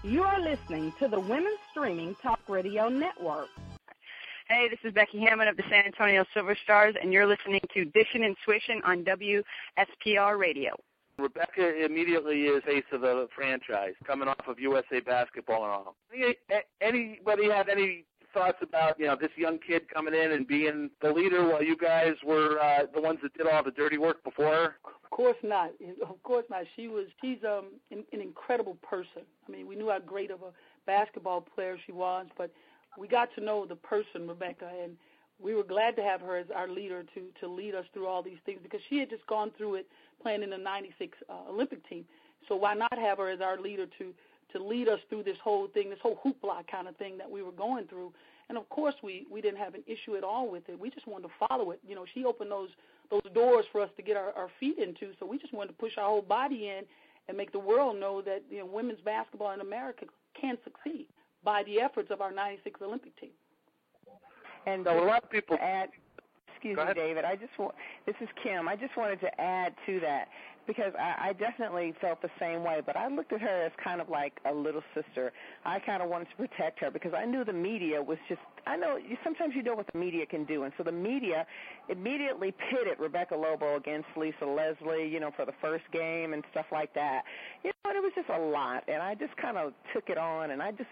You are listening to the Women's Streaming Talk Radio Network. Hey, this is Becky Hammond of the San Antonio Silver Stars, and you're listening to Dishin' and Swishin' on WSPR Radio. Rebecca immediately is face of the franchise, coming off of USA Basketball and all. Anybody have any thoughts about, this young kid coming in and being the leader while you guys were the ones that did all the dirty work before her? Of course not. Of course not. She's an incredible person. I mean, we knew how great of a basketball player she was, but we got to know the person, Rebecca, and we were glad to have her as our leader to lead us through all these things because she had just gone through it playing in the 96 Olympic team. So why not have her as our leader to lead us through this whole thing, this whole hoopla kind of thing that we were going through. And, of course, we didn't have an issue at all with it. We just wanted to follow it. She opened those doors for us to get our feet into, so we just wanted to push our whole body in and make the world know that women's basketball in America can succeed by the efforts of our 96 Olympic team. And a lot of people add, excuse me, David, this is Kim. I just wanted to add to that because I definitely felt the same way, but I looked at her as kind of like a little sister. I kind of wanted to protect her because I knew the media was just, sometimes you know what the media can do, and so the media immediately pitted Rebecca Lobo against Lisa Leslie, for the first game and stuff like that. And it was just a lot, and I just kind of took it on, and I just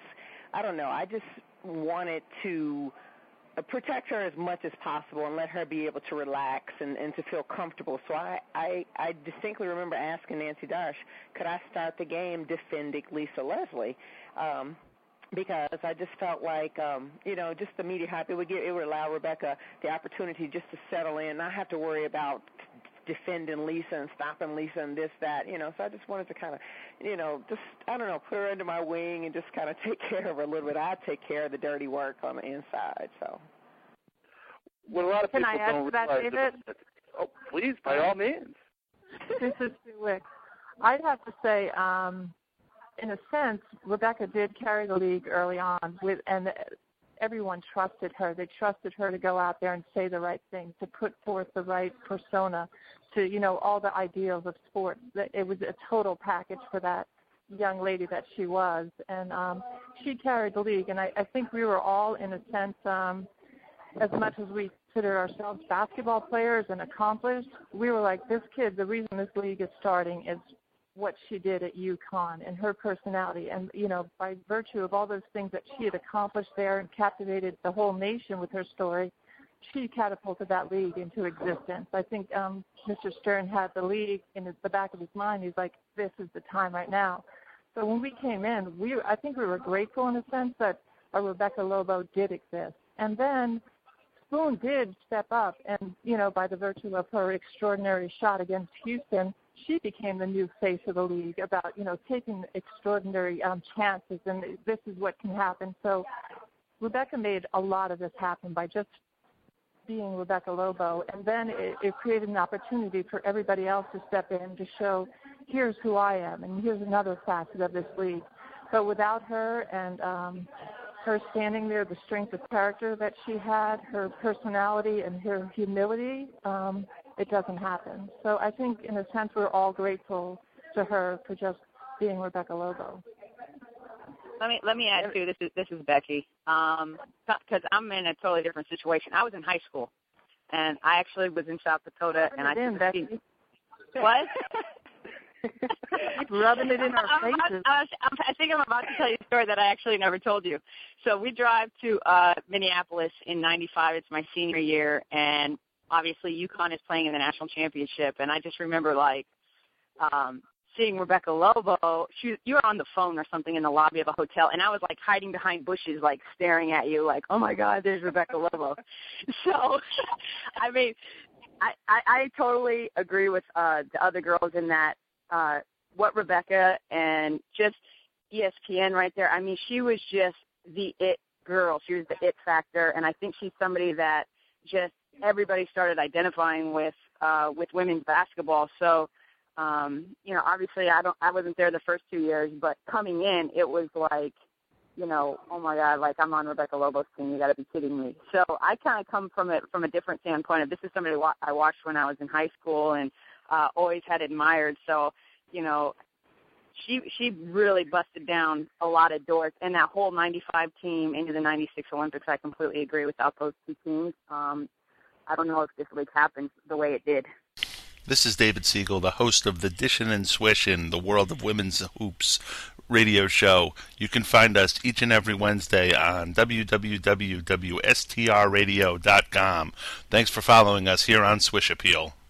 wanted to protect her as much as possible and let her be able to relax and to feel comfortable. So I distinctly remember asking Nancy Darsh, could I start the game defending Lisa Leslie? Because I just felt like, just the media hype, it would allow Rebecca the opportunity just to settle in, not have to worry about defending Lisa and stopping Lisa and this, that, So I just wanted to kind of, put her under my wing and just kind of take care of her a little bit. I'd take care of the dirty work on the inside, so. Well, a lot of people Can I add to that, David? Oh, please, by all means. This is Sue Wick. I'd have to say, in a sense, Rebecca did carry the league early on, and everyone trusted her. They trusted her to go out there and say the right thing, to put forth the right persona, to, all the ideals of sports. It was a total package for that young lady that she was. And she carried the league. And I think we were all, in a sense, as much as we consider ourselves basketball players and accomplished, we were like, this kid, the reason this league is starting is what she did at UConn and her personality. And, by virtue of all those things that she had accomplished there and captivated the whole nation with her story, she catapulted that league into existence. I think Mr. Stern had the league in the back of his mind. He's like, this is the time right now. So when we came in, I think we were grateful in a sense that a Rebecca Lobo did exist. And then Spoon did step up, and, by the virtue of her extraordinary shot against Houston, she became the new face of the league about, taking extraordinary chances, and this is what can happen. So Rebecca made a lot of this happen by just being Rebecca Lobo, and then it created an opportunity for everybody else to step in to show, here's who I am, and here's another facet of this league. But without her and her standing there, the strength of character that she had, her personality and her humility, it doesn't happen. So I think, in a sense, we're all grateful to her for just being Rebecca Lobo. Let me add too. This is Becky, because I'm in a totally different situation. I was in high school, and I actually was in South Dakota, and I did Becky. What? Rubbing it in our faces. I think I'm about to tell you a story that I actually never told you. So we drive to Minneapolis in '95. It's my senior year, and obviously UConn is playing in the national championship. And I just remember seeing Rebecca Lobo. You were on the phone or something in the lobby of a hotel, and I was hiding behind bushes, staring at you, oh my God, there's Rebecca Lobo. So, I mean, I totally agree with the other girls in that. What Rebecca and just ESPN right there, I mean, she was just the it girl. She was the it factor, and I think she's somebody that just everybody started identifying with women's basketball. So, obviously I wasn't there the first 2 years, but coming in, it was oh my God, I'm on Rebecca Lobo's team. You got to be kidding me. So I kind of come from a different standpoint. This is somebody I watched when I was in high school and always had admired. So, she really busted down a lot of doors. And that whole 95 team into the 96 Olympics, I completely agree. Without those two teams, I don't know if this league happened the way it did. This is David Siegel, the host of the Dishin' and Swishin', the World of Women's Hoops radio show. You can find us each and every Wednesday on www.wstrradio.com. Thanks for following us here on Swish Appeal.